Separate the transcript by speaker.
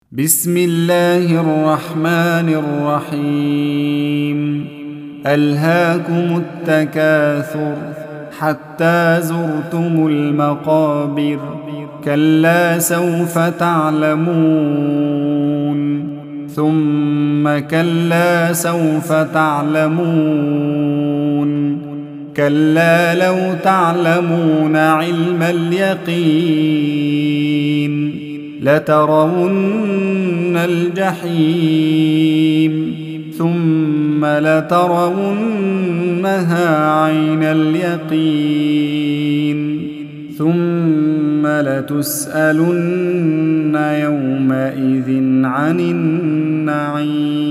Speaker 1: بسم الله الرحمن الرحيم. ألهاكم التكاثر حتى زرتم المقابر، كلا سوف تعلمون ثم كلا سوف تعلمون، كلا لو تعلمون علم اليقين لترون الجحيم ثم لترونها عين اليقين ثم لتسألن يومئذ عن النعيم.